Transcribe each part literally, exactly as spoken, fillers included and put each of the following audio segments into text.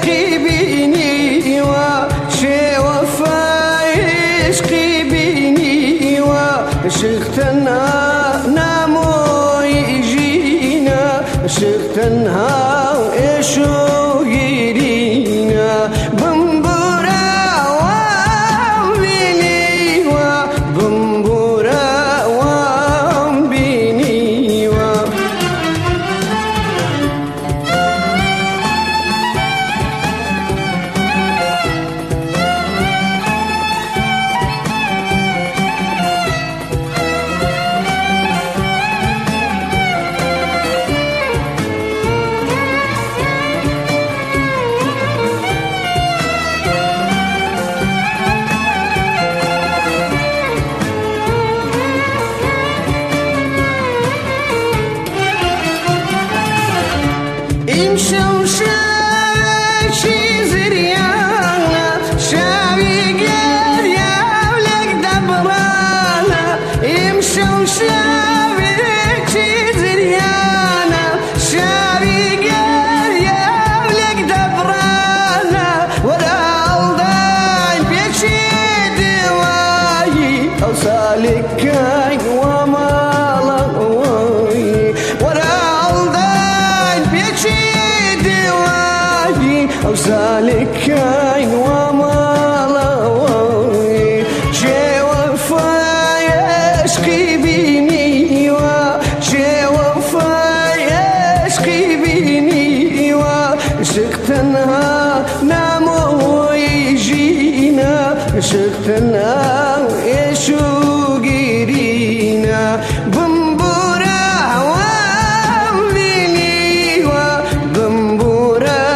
يشقي بيني وشي وفا يشقي بيني وشختنا نامو يجينا شختنا إيشو يرينا بمبورا وبيني وبمبورا وبيني و يمشوا شاشي زريانا شاوي قريا ولك دبرانا يمشوا شاشي زريانا شاوي قريا ولك دبرانا ورا الضاي بيشي دواي أو سالكاي وما لغوي ورا أو سالك كاين وما لوي شي وفا يشقي بيني وشي وفا يشقي بيني وشختنا نامو يجينا شختنا يشو قيرينا بمبورا وبيني وبمبورا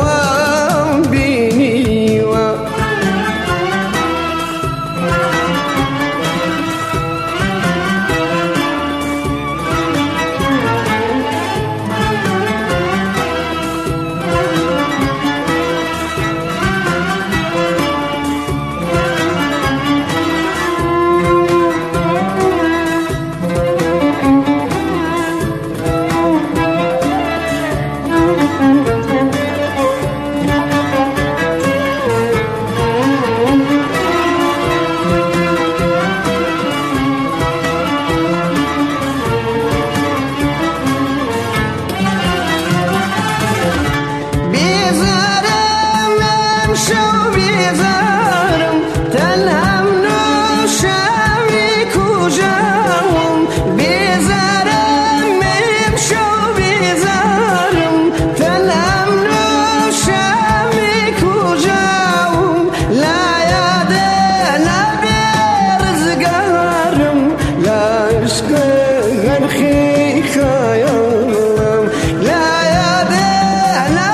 شو بيزارم تلهم نو شاويك وجاهم بيزارم شو بيزارم تلهم نو شاويك وجاهم لا يا دينا بيرزقارم لا يشقى غرخي خيالم لا يا دينا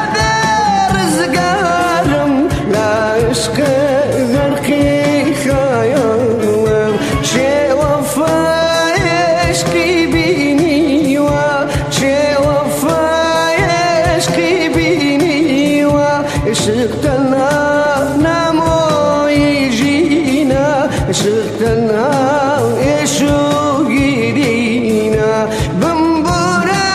بيرزقارم عشق غرقي خيالم شي وفا يشقي بيني وشي وفا يشقي بيني وشختنا نامو يجينا شختنا يشو يدينا بمبورا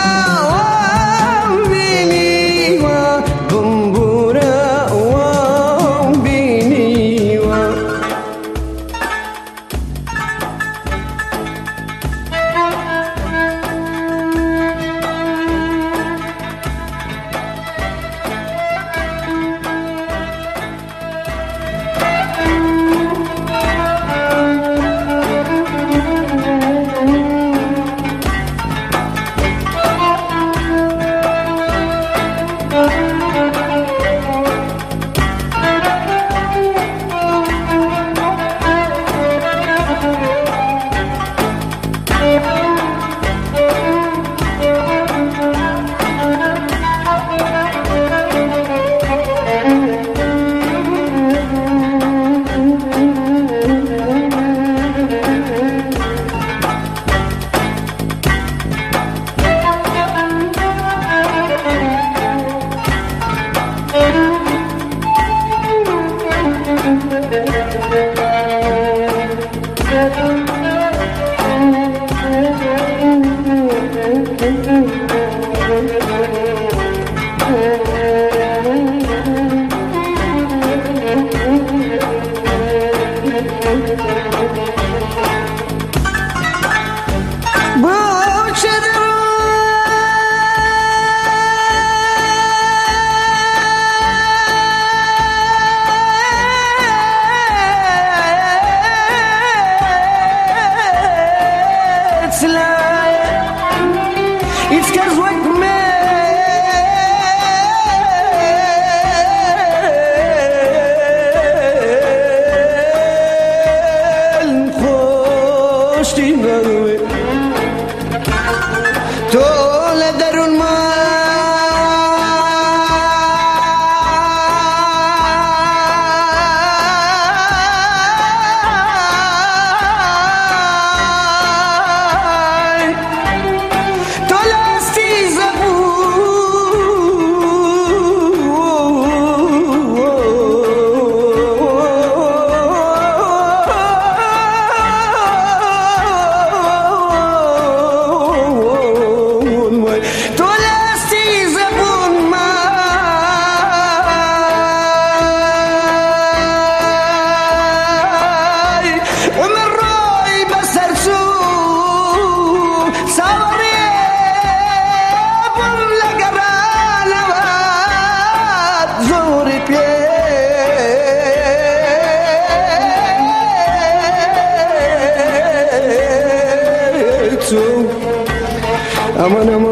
وبيني وبمبورا aman aman